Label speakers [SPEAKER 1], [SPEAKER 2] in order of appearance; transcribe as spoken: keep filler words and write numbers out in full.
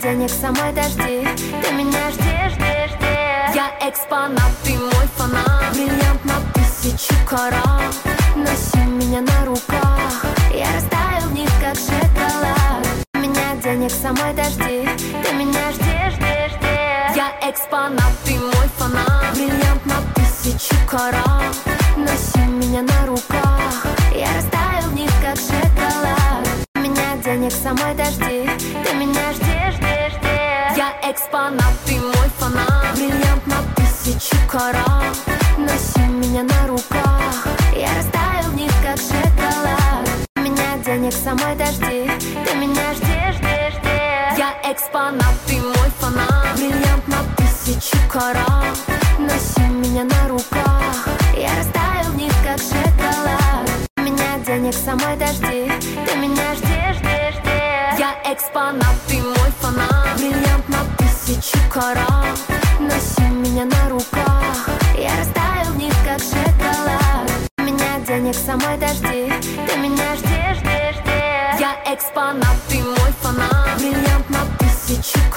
[SPEAKER 1] денег самой дожди. Ты меня ждешь, ждешь, ждешь. Я экспонат, ты мой фанат. Бриллиант на тысячу карат. Носи меня на руках, я растаю в них, как шоколад. У меня денег самой дожди. Ты меня ждешь, ждешь, ждешь. Я экспонат, ты мой фанат. Бриллиант на тысячу карат. Носи меня на руках, я растаю в них, как шоколад. У меня денег самой дожди. Ты меня ждешь, ждешь, ждешь. Я экспонат, ты мой фанат. Бриллиант на тысячу карат. Носи меня на руках, я растаю в них, как шоколад. У меня денег самой дожди. Ты меня ждешь, ждешь, ждешь. Я экспонат, ты мой фанат. Бриллиант на тысячу карат. Носи меня на руках, я растаю в них, как шоколад. У меня денег самой дожди. Ты меня ждешь, ждешь, ждешь. Я экспонат, ты мой фанат. Бриллиант на тысячу карат. Носи меня на руках, я растаю в них, как шоколад. У меня денег самой дожди. Ты меня ждешь, ждешь, ждешь. Я экспонат, ты мой фанат. Бриллиант на тысячу